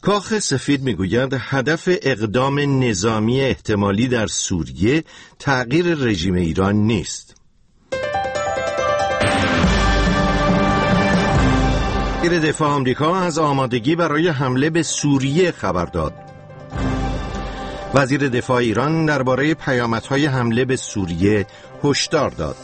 کاخ سفید میگوید هدف اقدام نظامی احتمالی در سوریه تغییر رژیم ایران نیست. وزیر دفاع آمریکا از آمادگی برای حمله به سوریه خبر داد. وزیر دفاع ایران درباره پیامدهای حمله به سوریه هشدار داد.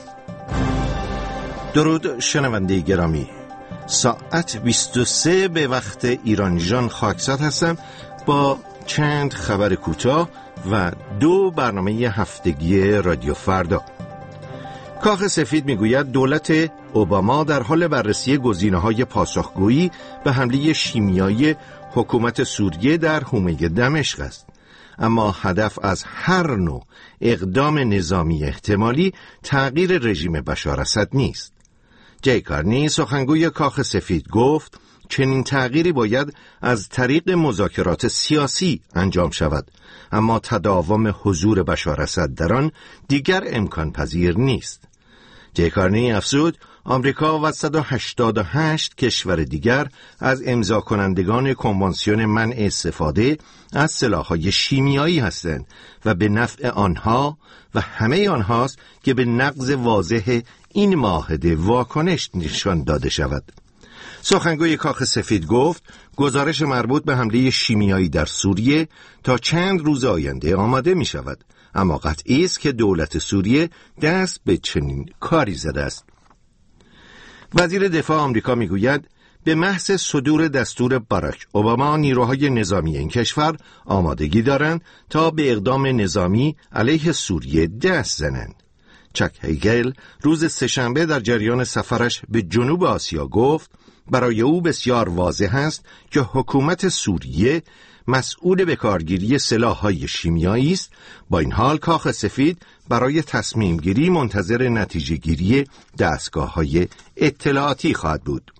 درود شنونده گرامی، ساعت 23 به وقت ایران جان خاکزاد هستم با چند خبر کوتاه و 2 برنامه هفتگی رادیو فردا. کاخ سفید میگوید دولت اوباما در حال بررسی گزینه‌های پاسخگویی به حمله شیمیایی حکومت سوریه در حومه دمشق است، اما هدف از هر نوع اقدام نظامی احتمالی تغییر رژیم بشار اسد نیست. جی کارنی سخنگوی کاخ سفید گفت چنین تغییری باید از طریق مذاکرات سیاسی انجام شود، اما تداوم حضور بشار اسد در آن دیگر امکان پذیر نیست. جی کارنی افزود آمریکا و 188 کشور دیگر از امضا کنندگان کنوانسیون منع استفاده از سلاح‌های شیمیایی هستند و به نفع آنها و همه آنهاست که به نقض واضح این معاهده واکنش نشان داده شود. سخنگوی کاخ سفید گفت گزارش مربوط به حمله شیمیایی در سوریه تا چند روز آینده آماده می شود، اما قطعی است که دولت سوریه دست به چنین کاری زده است. وزیر دفاع آمریکا می گوید به محض صدور دستور باراک اوباما نیروهای نظامی این کشور آمادگی دارند تا به اقدام نظامی علیه سوریه دست زنند. چک هیگل روز سه‌شنبه در جریان سفرش به جنوب آسیا گفت برای او بسیار واضح است که حکومت سوریه مسئول به کارگیری سلاح‌های شیمیایی است. با این حال کاخ سفید برای تصمیم گیری منتظر نتیجه گیری دستگاه‌های اطلاعاتی خواهد بود.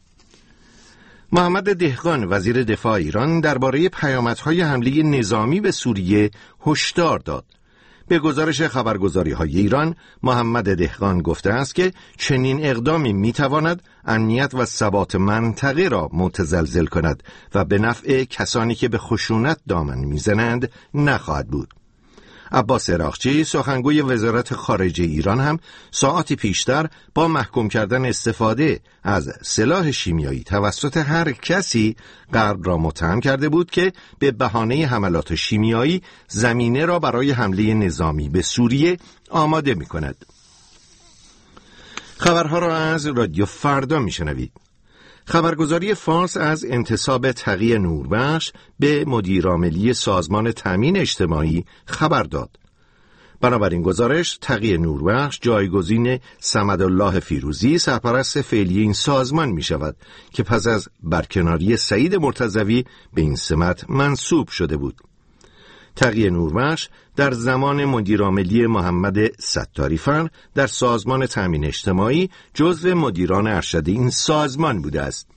محمد دهقان وزیر دفاع ایران درباره پیامدهای حمله نظامی به سوریه هشدار داد. به گزارش خبرگزاری‌های ایران، محمد دهقان گفته است که چنین اقدامی می‌تواند امنیت و ثبات منطقه را متزلزل کند و به نفع کسانی که به خشونت دامن می‌زنند نخواهد بود. عباس عراقچی سخنگوی وزارت خارجه ایران هم ساعتی پیشتر با محکوم کردن استفاده از سلاح شیمیایی توسط هر کسی غرب را متهم کرده بود که به بهانه حملات شیمیایی زمینه را برای حمله نظامی به سوریه آماده می کند. خبرها را از رادیو فردا می شنوید. خبرگزاری فارس از انتصاب تقی نوربخش به مدیرعاملی سازمان تامین اجتماعی خبر داد. بنابراین گزارش تقی نوربخش جایگزین صمدالله فیروزی سرپرست فعلی این سازمان می شود که پس از برکناری سعید مرتضوی به این سمت منصوب شده بود. تقی نوربخش در زمان مدیرعاملی محمد ستاریفر در سازمان تامین اجتماعی جزو مدیران ارشد این سازمان بوده است.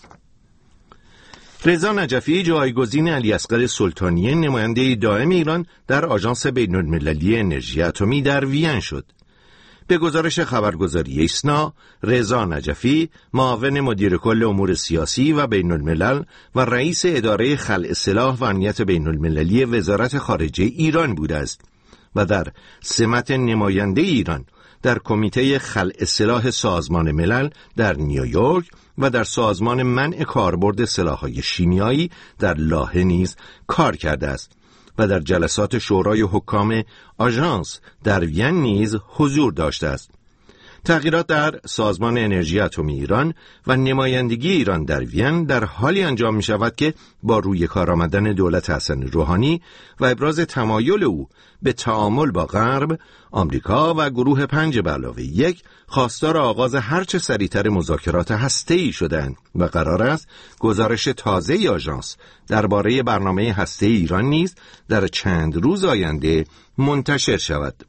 رضا نجفی جایگزین علیاصغر سلطانی نماینده دائم ایران در آژانس بین‌المللی انرژی اتمی در وین شد. به گزارش خبرگزاری ایسنا، رضا نجفی معاون مدیر کل امور سیاسی و بین الملل و رئیس اداره خلع سلاح و امنیت بین المللی وزارت خارجه ایران بوده است و در سمت نماینده ایران در کمیته خلع سلاح سازمان ملل در نیویورک و در سازمان منع کاربرد سلاح‌های شیمیایی در لاهه نیز کار کرده است و در جلسات شورای حکام آژانس در وین نیز حضور داشته است. تغییرات در سازمان انرژی اتمی ایران و نمایندگی ایران در وین در حالی انجام می شود که با روی کار آمدن دولت حسن روحانی و ابراز تمایل او به تعامل با غرب، آمریکا و گروه 5+1 خواستار آغاز هرچه سریعتر مذاکرات هسته‌ای شدند و قرار است گزارش تازه آژانس درباره برنامه هسته‌ای ایران نیز در چند روز آینده منتشر شود.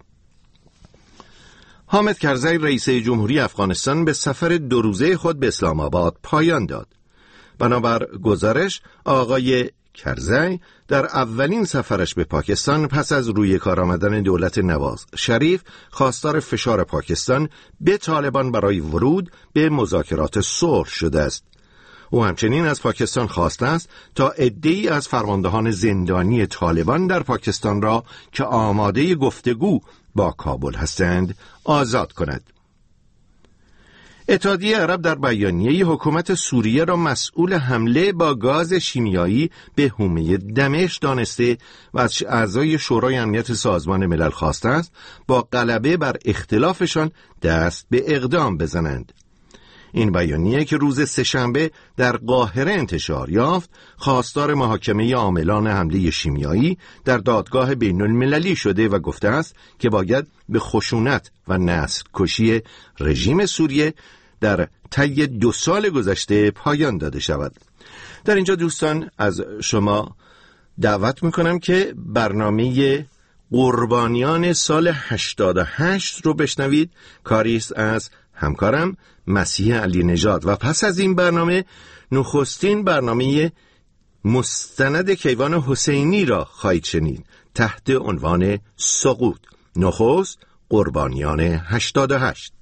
حامد کرزی رئیس جمهوری افغانستان به سفر 2 روزه خود به اسلام آباد پایان داد. بنابر گزارش آقای کرزی در اولین سفرش به پاکستان پس از روی کار آمدن دولت نواز شریف خواستار فشار پاکستان به طالبان برای ورود به مذاکرات صلح شده است. او همچنین از پاکستان خواسته است تا عده‌ای از فرماندهان زندانی طالبان در پاکستان را که آماده گفتگو با کابل هستند آزاد کند. اتحادیه عرب در بیانیه حکومت سوریه را مسئول حمله با گاز شیمیایی به حومه دمشق دانسته و از اعضای شورای امنیت سازمان ملل خواسته است با غلبه بر اختلافشان دست به اقدام بزنند. این بیانیه که روز سه‌شنبه در قاهره انتشار یافت، خواستار محاکمه عاملان حمله شیمیایی در دادگاه بین المللی شده و گفته است که باید به خشونت و نسل کشی رژیم سوریه در طی 2 سال گذشته پایان داده شود. در اینجا دوستان از شما دعوت میکنم که برنامه قربانیان سال 88 رو بشنوید، کاری است از همکارم مسیح علی نژاد، و پس از این برنامه نخستین برنامه مستند کیوان حسینی را خواهید شنید تحت عنوان سقوط. نخست قربانیان 88.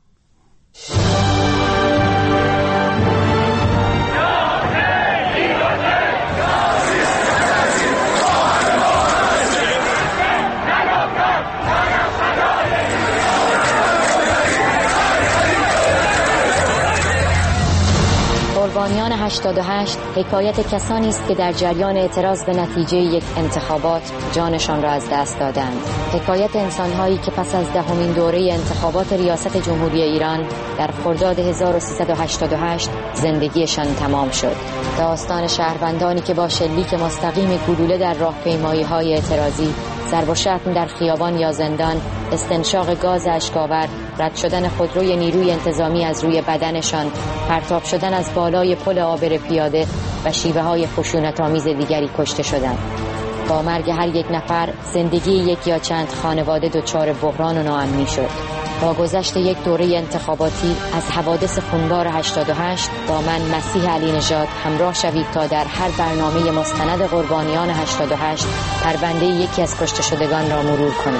قربانیان 88 حکایت کسانی است که در جریان اعتراض به نتیجه یک انتخابات جانشان را از دست دادند. حکایت انسان‌هایی که پس از 10مین دوره انتخابات ریاست جمهوری ایران در خرداد 1388 زندگیشان تمام شد. داستان شهروندانی که با شلیک مستقیم گلوله در راهپیمایی‌های اعتراضی، ضرب و شتم در خیابان یا زندان، استنشاق گاز اشک‌آور، رد شدن خودروی نیروی انتظامی از روی بدنشان، پرتاب شدن از بالای پل عابر پیاده و شیوه‌های خشونت‌آمیز دیگری کشته شدند. با مرگ هر یک نفر زندگی یک یا چند خانواده دچار بحران و ناامنی شد. با گذشت یک دوره انتخاباتی از حوادث خونبار 88 با من مسیح علی نژاد همراه شوید تا در هر برنامه مستند قربانیان 88 پرونده یکی از کشته شدگان را مرور کنیم.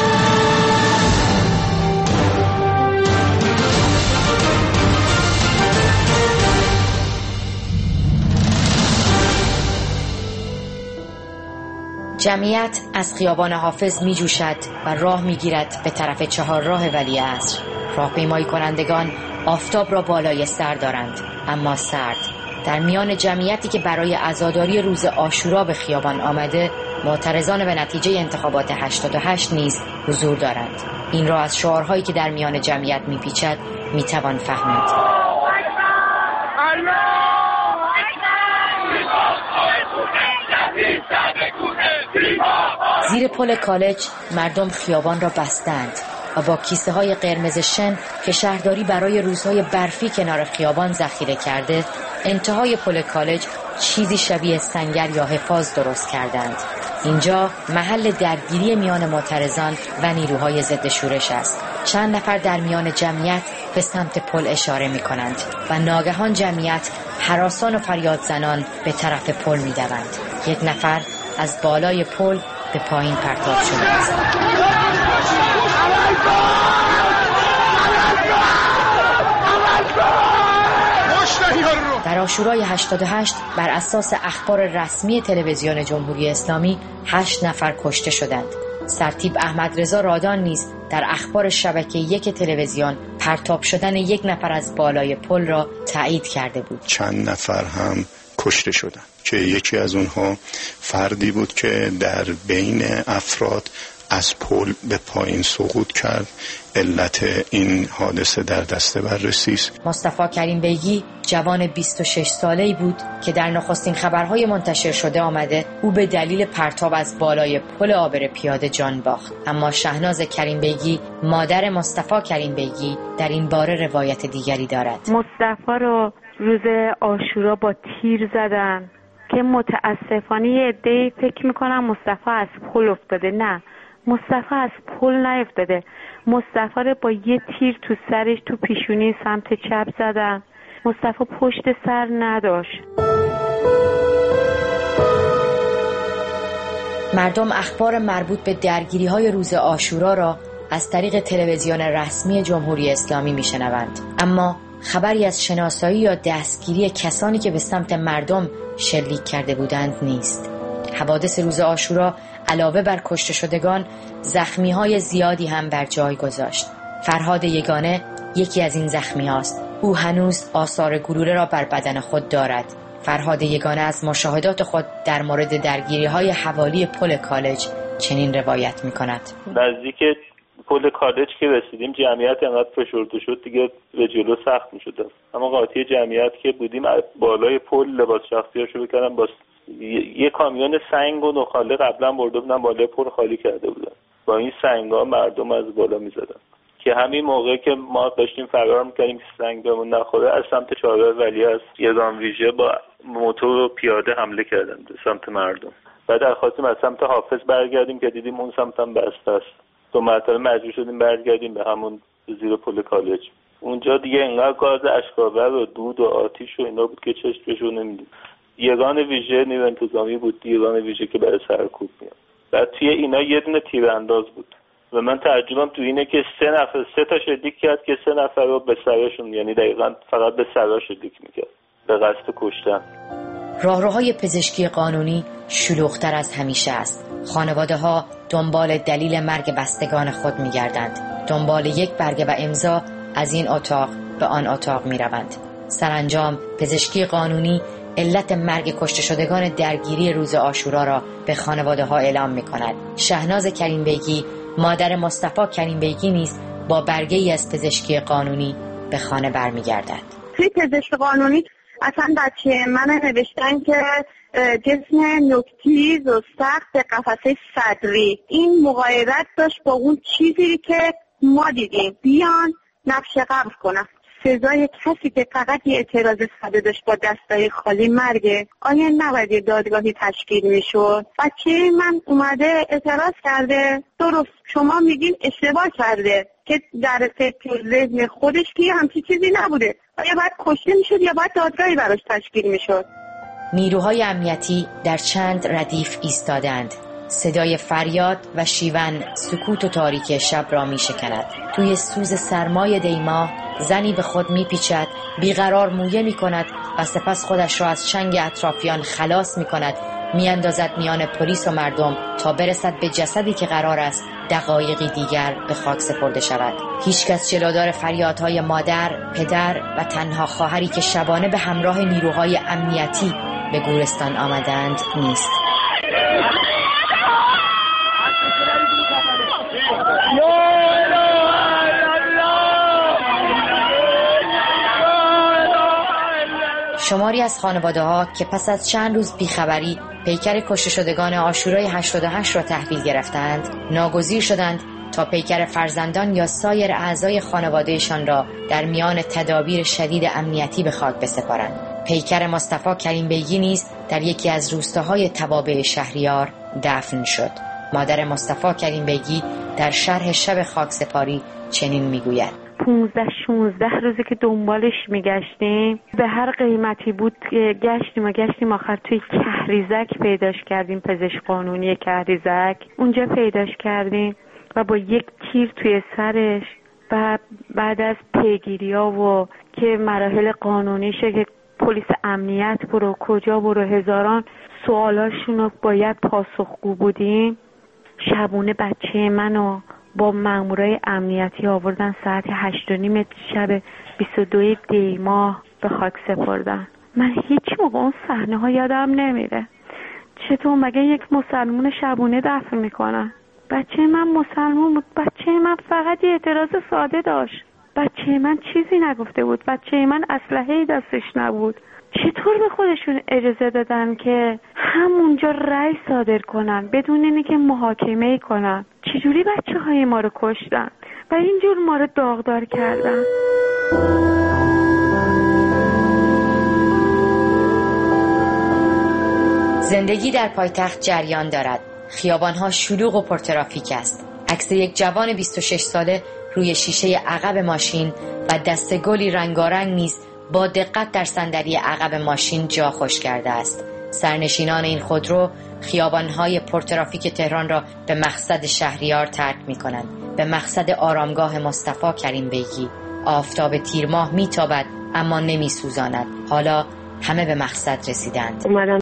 جمعیت از خیابان حافظ می جوشد و راه می گیرد به طرف چهارراه ولیعصر. راهپیمایی کنندگان آفتاب را بالای سر دارند، اما سرد. در میان جمعیتی که برای عزاداری روز عاشورا به خیابان آمده، معترضان به نتیجه انتخابات 88 نیز حضور دارند. این را از شعارهایی که در میان جمعیت می پیچد می توان فهمید. زیر پل کالج مردم خیابان را بستند و با کیسه های قرمز شن که شهرداری برای روزهای برفی کنار خیابان ذخیره کرده، انتهای پل کالج چیزی شبیه سنگر یا حفاظ درست کردند. اینجا محل درگیری میان معترضان و نیروهای ضد شورش است. چند نفر در میان جمعیت به سمت پل اشاره می کنند و ناگهان جمعیت هراسان و فریاد زنان به طرف پل می دوند. یک نفر از بالای پل به پایین پرتاب شده است. در عاشورای 88 بر اساس اخبار رسمی تلویزیون جمهوری اسلامی 8 نفر کشته شدند. سرتیپ احمد رضا رادان نیز در اخبار شبکه 1 تلویزیون پرتاب شدن یک نفر از بالای پل را تایید کرده بود. چند نفر هم کشته شدند که یکی از اونها فردی بود که در بین افراد از پل به پایین سقوط کرد. علت این حادثه در دست بررسی است. مصطفی کریم بیگی جوان 26 ساله‌ای بود که در نخستین خبرهای منتشر شده آمده او به دلیل پرتاب از بالای پل عابر پیاده جان باخت. اما شهناز کریم بیگی مادر مصطفی کریم بیگی در این باره روایت دیگری دارد. مصطفی رو روز عاشورا با تیر زدن که متاسفانه یه عده‌ای فکر میکنن مصطفی از پل افتاده. نه، مصطفی از پل نیفتاده. مصطفی رو با یه تیر تو سرش تو پیشونی سمت چپ زدن. مصطفی پشت سر نداشت. مردم اخبار مربوط به درگیری‌های روز عاشورا را از طریق تلویزیون رسمی جمهوری اسلامی میشنوند، اما خبری از شناسایی یا دستگیری کسانی که به سمت مردم شلیک کرده بودند نیست. حوادث روز عاشورا علاوه بر کشته شدگان، زخمی‌های زیادی هم بر جای گذاشت. فرهاد یگانه یکی از این زخمی‌هاست. او هنوز آثار گلوله را بر بدن خود دارد. فرهاد یگانه از مشاهدات خود در مورد درگیری‌های حوالی پل کالج چنین روایت می‌کند. نزدیک پل کالج که رسیدیم جمعیت انقدر فشرده شد دیگه به جلو سخت می‌شد. اما قاطی جمعیت که بودیم بالای پل لباس شخصیاشو بکردن، با یه کامیون سنگ و نخاله قبلا برده بودن بالای پل خالی کرده بودن. با این سنگ‌ها مردم از بالا می‌زدن که همین موقع که ما داشتیم فرار می‌کردیم که سنگ بهمون نخوره، از سمت چهارراه ولی از یگان ویژه با موتور و پیاده حمله کردن به سمت مردم. بعد خواستیم از سمت حافظ برگردیم که دیدیم اون سمت هم بسته است. 2 مرتبه مجبور شدیم برگردیم به همون زیر پل کالج. اونجا دیگه انقدر گاز اشک‌آور و دود و آتش و اینا بود که چشمشو نمی‌دید. یگان ویژه نیرو انتظامی بود، یگان ویژه که برای سرکوب میاد. بعد توی اینا یه دونه تیرانداز بود و من تعجبم تو اینه که 3 تا شلیک کرد که 3 نفر رو به سرشون، یعنی دقیقاً فقط به سرش شلیک میکرد به قصد کشتن. راهروهای پزشکی قانونی شلوغ‌تر از همیشه است. خانواده‌ها دنبال دلیل مرگ بستگان خود می‌گردند. دنبال یک برگه و امضا از این اتاق به آن اتاق می‌روند. سرانجام پزشکی قانونی علت مرگ کشته شدگان درگیری روز عاشورا را به خانواده‌ها اعلام می‌کند. شهناز کریم بیگی، مادر مصطفی کریم بیگی نیز با برگه‌ای از پزشکی قانونی به خانه برمیگردد. توی پزشکی قانونی اصلا بچه من نوشتن که جسم نوک‌تیز و سخت به قفسه صدری، این مغایرت داشت با اون چیزی که ما دیدیم، بیان نقش قبر کنن. سزای کسی که فقط یه اعتراض ساده داشت با دستای خالی مرگه. آیا نباید یه دادگاهی تشکیل میشد؟ بچه من اومده اعتراض کرده، درست شما میگین اشتباه کرده که در فکر ذهن خودش که همچین چیزی نبوده. آیا باید کشته میشد یا باید دادگاهی براش تشکیل میشد؟ نیروهای امنیتی در چند ردیف ایستادند. صدای فریاد و شیون سکوت و تاریکی شب را می شکند. توی سوز سرمای دیما زنی به خود می پیچد، بیقرار مویه می کند و سپس خودش را از چنگ اطرافیان خلاص می کند، می اندازد میان پلیس و مردم تا برسد به جسدی که قرار است دقایقی دیگر به خاک سپرده شود. هیچ کس جلودار فریادهای مادر، پدر و تنها خواهری که شبانه به همراه نیروهای امنیتی به گورستان آمدند نیست. شماری از خانواده‌ها که پس از چند روز بیخبری پیکر کشته شدگان عاشورای 88 را تحویل گرفتند، ناگزیر شدند تا پیکر فرزندان یا سایر اعضای خانوادهشان را در میان تدابیر شدید امنیتی به خاک بسپارند. پیکر مصطفی کریم بیگی نیز در یکی از روستاهای توابع شهریار دفن شد. مادر مصطفی کریم بیگی در شرح شب خاکسپاری چنین میگوید: 15-16 روزی که دنبالش میگشتیم، به هر قیمتی بود گشتیم آخر توی کهریزک پیداش کردیم، پزشک قانونی کهریزک اونجا پیداش کردیم و با یک تیر توی سرش. و بعد از پیگیری‌ها و که مراحل قانونیشه که پلیس امنیت برو کجا برو هزاران سوالاشون رو باید پاسخگو بودیم، شبونه بچه منو با مامورای امنیتی آوردن ساعت 8:30 شب 22 دی ماه به خاک سپردن. من هیچ موقع اون صحنه ها یادم نمیره. چطور مگه یک مسلمون شبونه دفن میکنن؟ بچه من مسلمون بود، بچه من فقط یه اعتراض ساده داشت، بچه من چیزی نگفته بود، بچه من اسلحه‌ای دستش نبود. چطور به خودشون اجازه دادن که همونجا رأی صادر کنن بدون اینکه محاکمه کنن؟ چجوری بچه های ما رو کشتن و اینجور ما رو داغدار کردن؟ زندگی در پایتخت جریان دارد. خیابانها شلوغ و پرترافیک است. عکس یک جوان 26 ساله روی شیشه عقب ماشین و دسته گلی رنگارنگ نیز با دقت در صندلی عقب ماشین جا خوش کرده است. سرنشینان این خودرو خیابان‌های پرترافیک تهران را به مقصد شهریار ترک می‌کنند، به مقصد آرامگاه مصطفی کریم بیگی. آفتاب تیر ماه میتابد اما نمیسوزاند. حالا همه به مقصد رسیدند. اومدم